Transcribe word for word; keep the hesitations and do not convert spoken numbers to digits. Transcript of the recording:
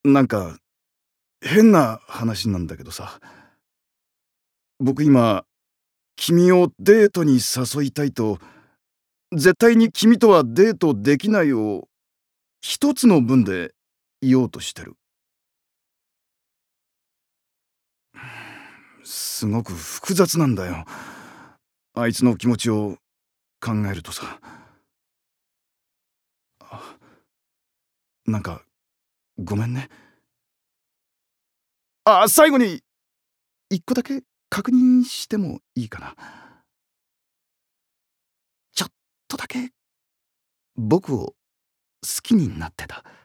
なんか、変な話なんだけどさ。僕今、君をデートに誘いたいと、絶対に君とはデートできないを、一つの文で言おうとしてる。すごく複雑なんだよ。あいつの気持ちを考えるとさ。あ、なんか、ごめんね。あ、最後に一個だけ確認してもいいかな？ちょっとだけ僕を好きになってた？